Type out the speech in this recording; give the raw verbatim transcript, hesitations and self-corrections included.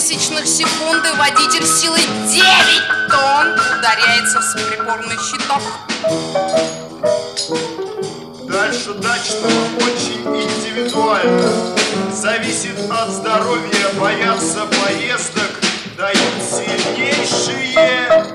тысячных секунды водитель силой девять тонн ударяется в приборный щиток. Дальше дачного очень индивидуально. Зависит от здоровья, боятся поездок, дают сильнейшие